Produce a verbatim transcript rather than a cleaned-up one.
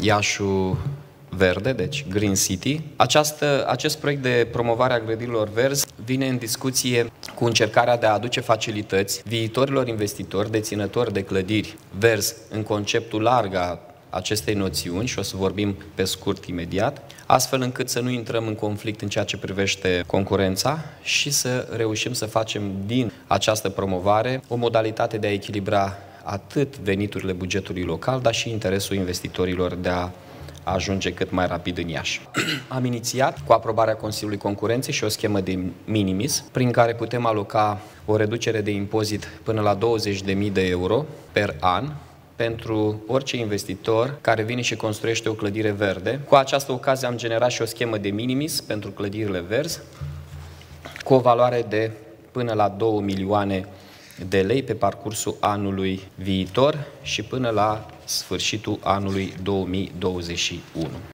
Iașul Verde, deci Green City. Această, acest proiect de promovare a clădirilor verzi vine în discuție cu încercarea de a aduce facilități viitorilor investitori, deținători de clădiri verzi în conceptul larg a acestei noțiuni, și o să vorbim pe scurt imediat, astfel încât să nu intrăm în conflict în ceea ce privește concurența și să reușim să facem din această promovare o modalitate de a echilibra atât veniturile bugetului local, dar și interesul investitorilor de a ajunge cât mai rapid în Iași. Am inițiat cu aprobarea Consiliului Concurenței și o schemă de minimis, prin care putem aloca o reducere de impozit până la douăzeci de mii de euro per an pentru orice investitor care vine și construiește o clădire verde. Cu această ocazie am generat și o schemă de minimis pentru clădirile verzi, cu o valoare de până la două milioane de lei pe parcursul anului viitor și până la sfârșitul anului două mii douăzeci și unu.